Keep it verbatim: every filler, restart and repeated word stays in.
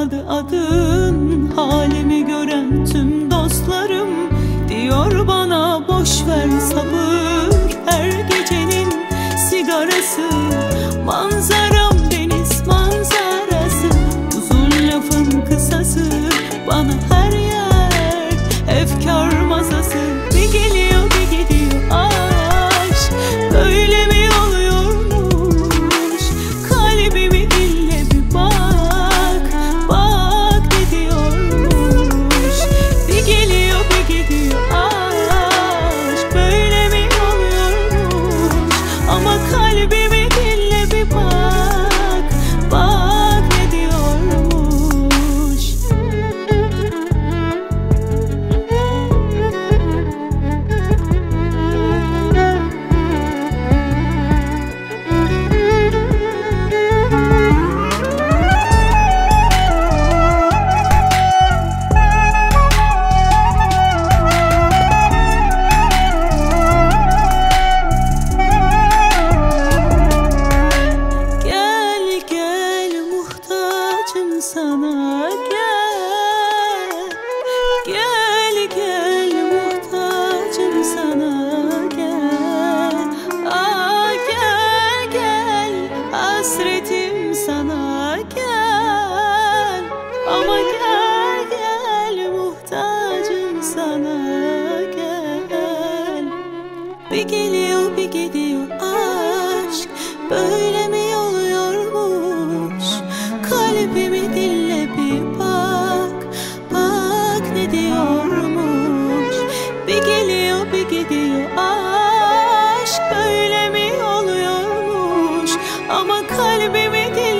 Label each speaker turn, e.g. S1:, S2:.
S1: kalmadı adın. Halimi gören tüm dostlarım diyor bana boş ver sabır. Her gecenin sigarası, manzaram deniz manzarası. Uzun lafın kısası, bana her yer efkar masası. Bir geliyor bir gidiyor aşk, böyle mi oluyormuş? Kalbimi dinle bir bak, bak ne diyormuş. Bir geliyor bir gidiyor aşk, böyle mi oluyormuş? Ama kalbimi dinle bir bak, bak ne diyormuş. Gel gel muhtacım sana, gel. Gel gel muhtacım sana, gel. Aa, gel gel hasretim sana, gel. Ama gel gel muhtacım sana, gel. Bir geliyor bir gidiyor aşk, böyle mi oluyormuş? Kalbimi dinle bir bak, bak ne diyormuş. Bir geliyor bir gidiyor aşk, böyle mi oluyormuş? Ama kalbimi dinle